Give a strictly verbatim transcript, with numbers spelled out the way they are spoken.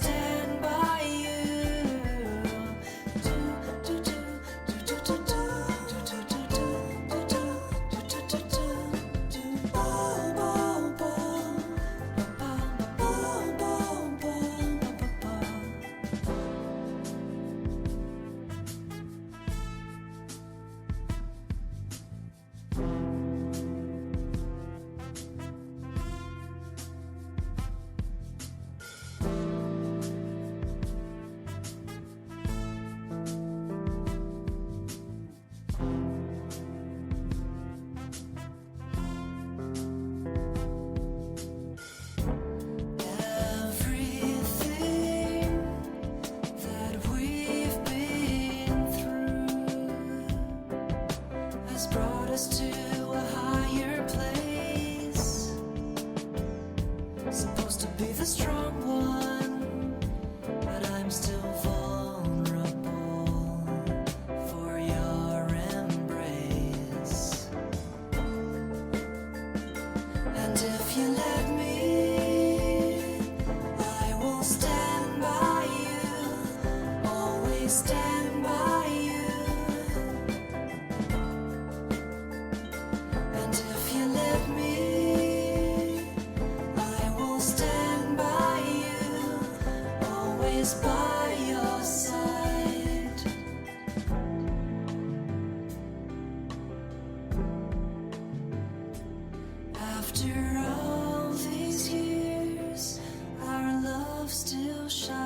stand by you. Do, do, do, do, do, do, do, do, do, do, do, do, do, do, do, do. Bo, bo, bo, bo, bo, bo, bo, bo, bo. Everything that we've been through has brought us to a higher place. Supposed to be the strong one, but I'm still vulnerable for your embrace. And if you let me, I will stand by you, always stand by you. And if you let me, I will stand by you, always by your side. After all these years, our love still shines.